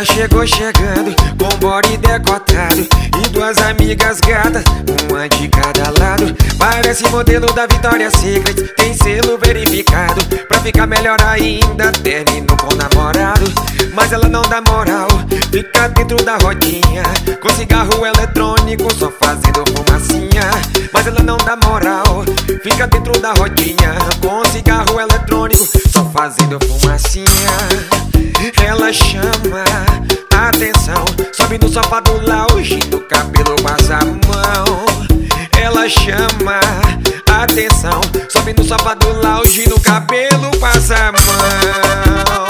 Ela chegou chegando com body decotado e duas amigas gatas, uma de cada lado. Parece modelo da Victoria's Secret, tem selo verificado. Pra ficar melhor ainda, terminou com o namorado. Mas ela não dá moral, fica dentro da rodinha com cigarro eletrônico, só fazendo fumacinha. Mas ela não dá moral, fica dentro da rodinha com cigarro eletrônico, só fazendo fumacinha. Ela chama atenção, sobe no sofá do lounge, no cabelo passa a mão. Ela chama atenção, sobe no sofá do lounge, no cabelo passa a mão.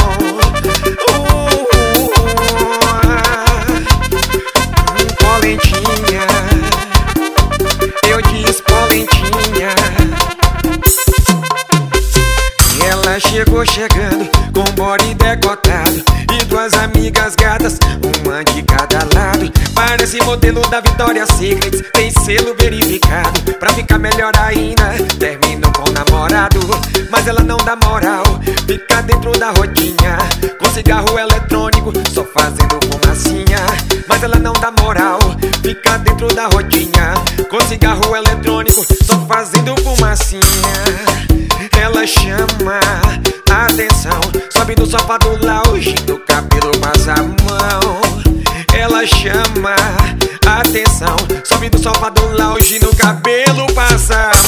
Polentinha, eu disse polentinha. Ela chegou chegando com body decotado e duas amigas gatas, uma de cada lado. Parece modelo da Victoria's Secret, tem selo verificado. Pra ficar melhor ainda, terminou com o namorado. Mas ela não dá moral, fica dentro da rodinha com cigarro eletrônico, só fazendo fumacinha. Mas ela não dá moral, fica dentro da rodinha com cigarro eletrônico, só fazendo fumacinha. Ela chama atenção, sobe no sofá do lounge, no cabelo passa a mão. Ela chama atenção, sobe no sofá do lounge, no cabelo passa a mão.